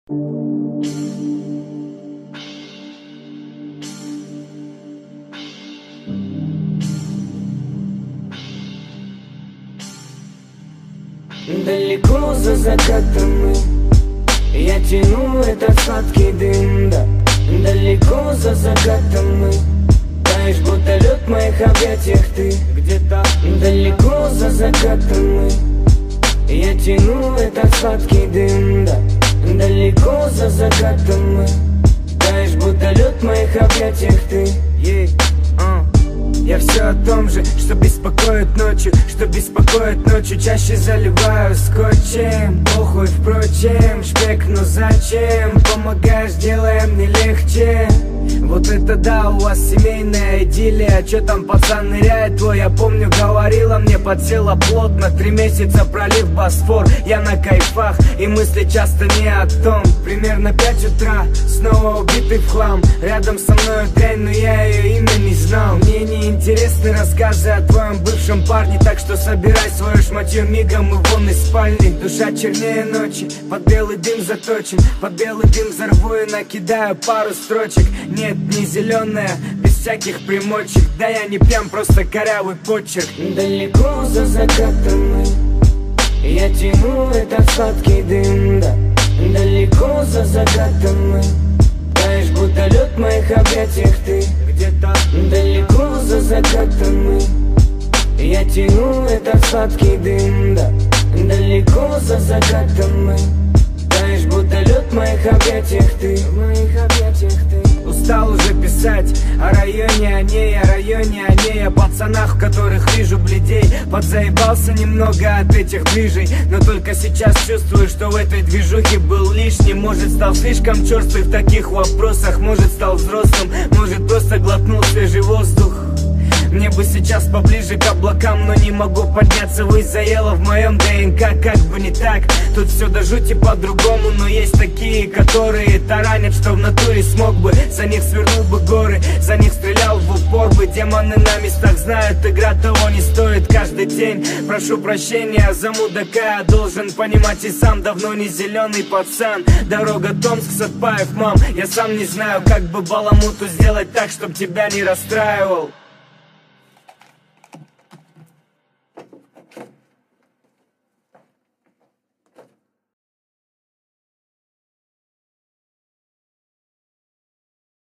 Далеко за закатом мы, я тяну этот сладкий дым, да. Далеко за закатом мы, таешь, будто лед в моих объятиях ты. Где-то далеко за закатом мы, я тяну этот сладкий дым, да. Далеко за закатом мы, таешь, будто лед в моих объятиях ты. Я все о том же, что беспокоит ночью, чаще заливаю скотчем. Похуй, впрочем, шпек, но зачем? Помогаешь, делая мне легче. Вот это да, у вас семейная идиллия. Чё там пацан ныряет твой, я помню, говорила мне, подсела плотно. 3 месяца пролив Босфор, я на кайфах, и мысли часто не о том. Примерно 5 утра, снова убитый в хлам. Рядом со мной дрянь, но я ее имя не знал. Мне не интересны рассказы о твоем бывшем парне, так что собирай свое шматье мигом и вон из спальни. Душа чернее ночи, под белый дым заточен, под белый дым взорву и накидаю пару строчек. Нет, не зеленая, без всяких примочек. Да я не пьян, просто корявый почерк. Далеко за закатом мы, я тяну этот сладкий дым, да. Далеко за закатом мы, таешь, будто лед в моих объятиях ты. Где-то далеко за закатом мы, я тяну этот сладкий дым, да. Далеко за закатом мы, таешь, будто лед в моих объятиях ты. В моих объятиях ты. Устал уже писать о районе, о ней, о пацанах, в которых вижу бледей. Подзаебался немного от этих движей, но только сейчас чувствую, что в этой движухе был лишний. Может, стал слишком черствый в таких вопросах, может, стал взрослым, может, просто глотнул свежий воздух. Мне бы сейчас поближе к облакам, но не могу подняться ввысь, заело в моем ДНК, как бы не так. Тут все до жути по-другому, но есть такие, которые таранят, что в натуре смог бы. За них свернул бы горы, за них стрелял в упор бы. Демоны на местах знают, игра того не стоит каждый день. Прошу прощения за мудака, я должен понимать и сам, давно не зеленый пацан. Дорога Томск, Сатпаев, мам, я сам не знаю, как бы баламуту сделать так, чтоб тебя не расстраивал.